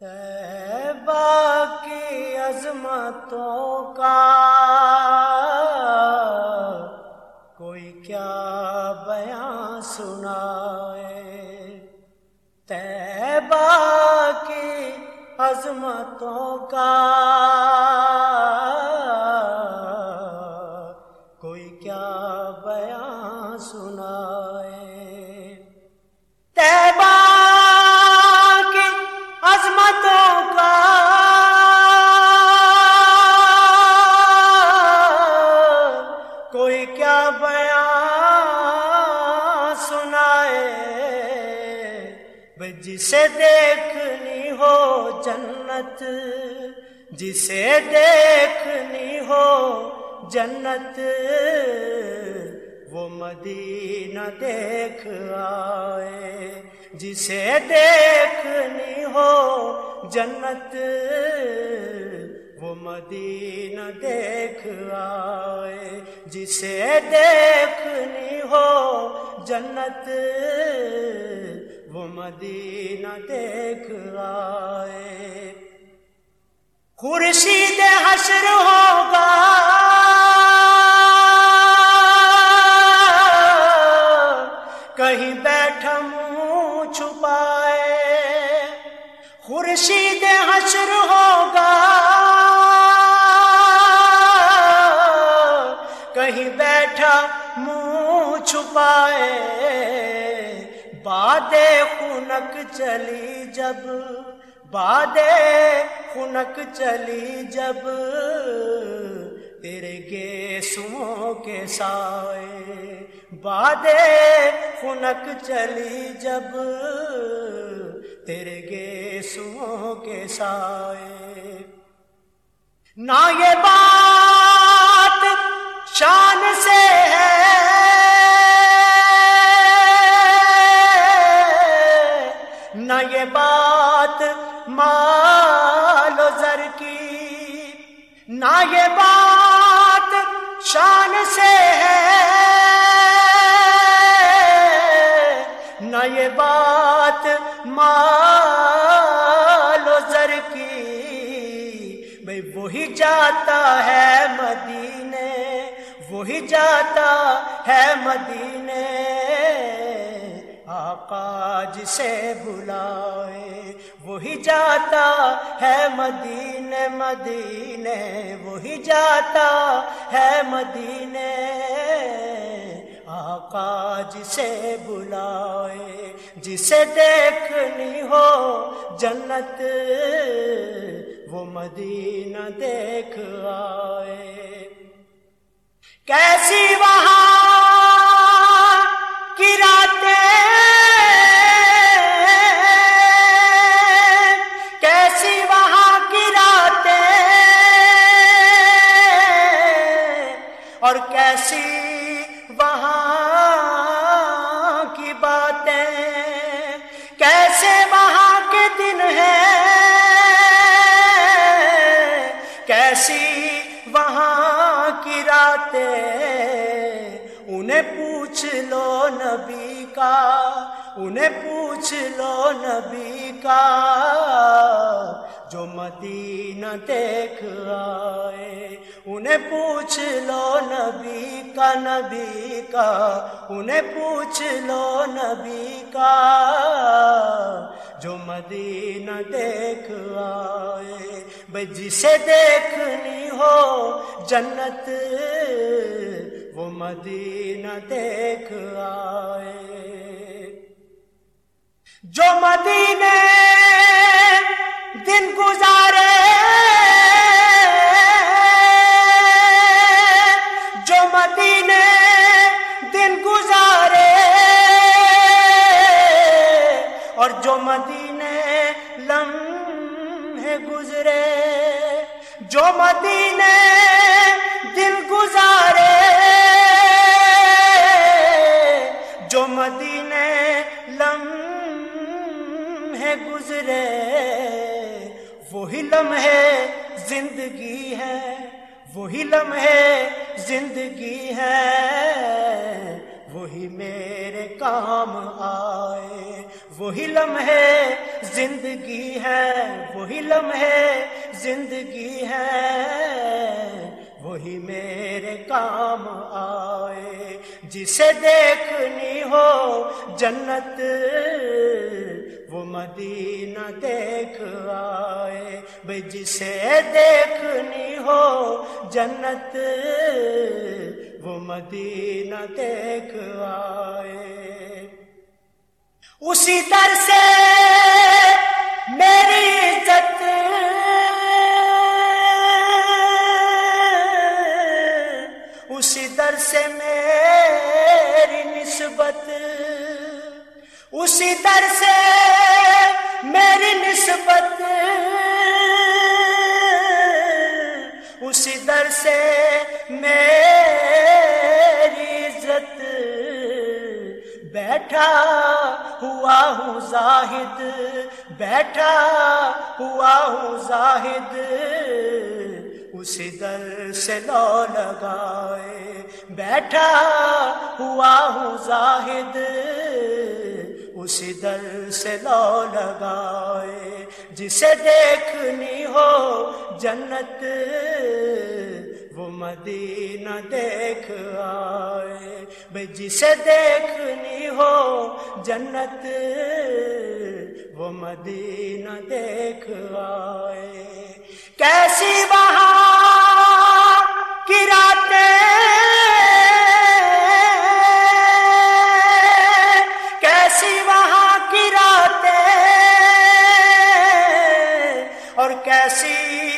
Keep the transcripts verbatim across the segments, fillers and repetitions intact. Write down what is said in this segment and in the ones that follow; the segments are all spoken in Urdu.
طیبہ کی عظمتوں کا کوئی کیا بیان سنائے، طیبہ کی عظمتوں کا کوئی کیا بیان سنائے، طیبہ کی عظمتوں کا کوئی کیا بیان سنائے، جسے دیکھنی ہو جنت، جسے دیکھنی ہو جنت، وہ مدینہ دیکھ آئے، جسے دیکھنی ہو جنت، وہ مدینہ دیکھ آئے، جسے دیکھنی ہو جنت، وہ مدینہ دیکھ آئے۔ خورشید حشر ہوگا کہیں بیٹھا منہ چھپائے، خورشید حشر ہوگا کہیں بیٹھا منہ چھپائے، بادِ خنک چلی جب، بادِ خنک چلی جب، تیرے گیسوؤں کے سائے، بادِ خنک چلی جب، تیرے گیسوؤں کے سائے۔ نہ یہ بات شان سے ہے، نہ یہ بات مال و زر کی، نہ یہ بات شان سے ہے، نہ یہ بات مال و زر کی، بھئی وہی جاتا ہے مدینے، وہی جاتا ہے مدینے، آقا جسے بلائے، وہی جاتا ہے مدینے، مدینے وہی جاتا ہے مدینے، آقا جسے بلائے، جسے دیکھنی ہو جنت، وہ مدینہ دیکھ آئے۔ کیسی وہاں کی راتیں، کیسی وہاں کی راتیں، اور کیسی وہاں کی باتیں، کیسے وہاں کے دن ہیں، کیسی وہاں کی راتیں، انہیں پوچھ لو نبی کا، انہیں پوچھ لو نبی کا، جو مدینہ دیکھ آئے، انہیں پوچھ لو نبی کا، نبی کا، انہیں پوچھ لو نبی کا، جو مدینہ دیکھ آئے، بھئی جسے دیکھنی ہو جنت، وہ مدینہ دیکھ آئے۔ جو مدینے دن گزارے، جو مدینے دن گزارے، اور جو مدینے لمحے گزرے، جو مدینے دن گزارے، جو مدینے لمحے گزرے، وہی لمحے زندگی ہے، وہی لمحے زندگی ہے، وہی میرے کام آئے، وہی لمحے زندگی ہے، وہی لمحے زندگی ہے، وہی میرے کام آئے، جسے دیکھنی ہو جنت وہ مدینہ دیکھ آئے، بھئی جسے دیکھنی ہو جنت وہ مدینہ دیکھ آئے۔ اسی در سے میری عزت، اسی در سے میری نسبت، اسی در سے میری نسبت، اسی در سے میری عزت، بیٹھا ہوا ہوں زاہد، بیٹھا ہوا ہوں زاہد، اسی در سے لو لگائے، بیٹھا ہوا ہوں زاہد، اسی در سے لو لگائے، جسے دیکھنی ہو جنت وہ مدینہ دیکھ آئے، بھئی جسے دیکھنی ہو جنت وہ مدینہ دیکھ آئے۔ کیسی وہاں کی راتیں، کیسی وہاں کی راتیں، اور کیسی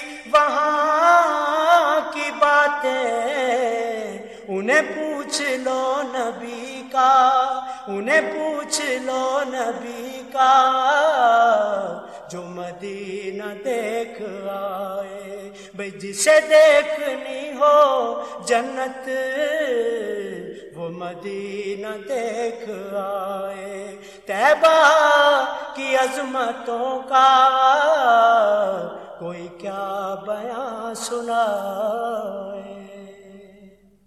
وہاں کی باتیں، انہیں پوچھ لو نبی کا، انہیں پوچھ لو نبی کا، جو مدینہ دیکھ آئے، بھئی جسے دیکھنی ہو جنت وہ مدینہ دیکھ آئے۔ طیبہ کی عظمتوں کا کوئی کیا بیان سنائے۔